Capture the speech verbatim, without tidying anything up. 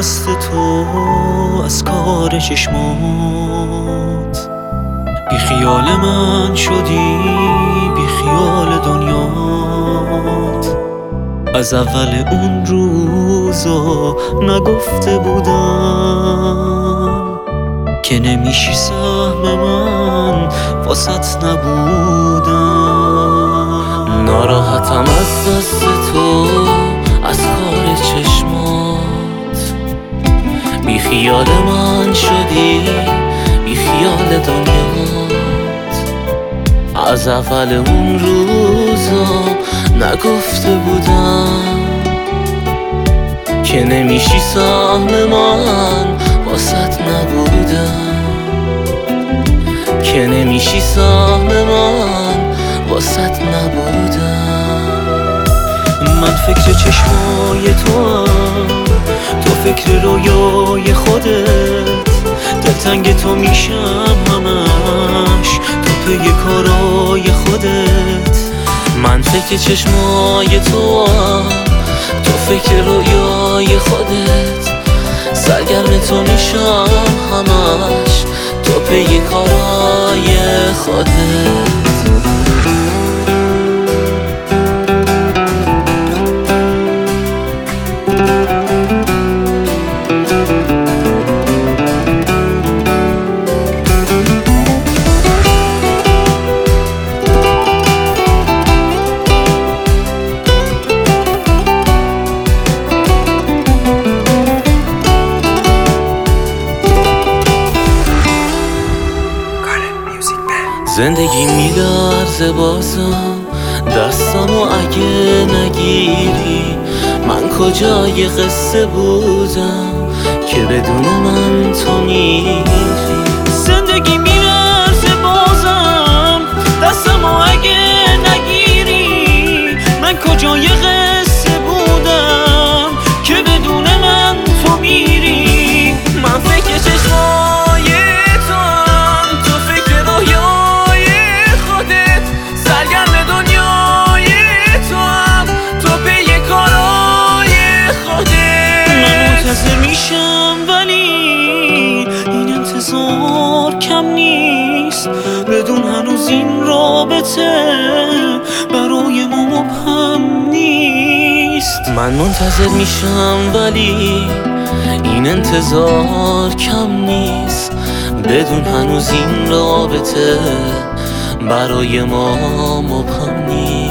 دست تو از کار چشمات، بی خیال من شدی بی خیال دنیات. از اول اون روزا نگفته بودم که نمیشی سهم من، واسط نبودم. ناراحتم از دست تو از کار چشمات، بی خیال من شدی بی خیال دنیات. از اول اون روزا نگفته بودم که نمیشی سهم من، واسط نبودم. که نمیشی سهم من، واسط نبودم. من فکر چشمای تو هم، تو فکر رویای خودت. دلتنگ تو میشم همش، تو پی کارای خودت. من فکر چشمای تو هم، تو فکر رویای خودت. سرگرم تو میشم همش، تو پی کارای خودت. زندگی میلرزه بازم، دستمو اگه نگیری. من کجای قصه بودم که بدون من تو میری. زندگی میلرزه بازم، دستمو اگه نگیری. من کجای قصه بودم که بدون من تو میری. من فکر چشمای تو هم، تو فکر رویای خودت. سرگرم دنیای تو هم، تو پی کارای خودت. من منتظر میشم ولی این انتظار کم نیست. بدون هنوز این رابطه برای ما مبهم نیست. من منتظر میشم ولی این انتظار کم نیست. بدون هنوز این رابطه برای ما مبهم نیست.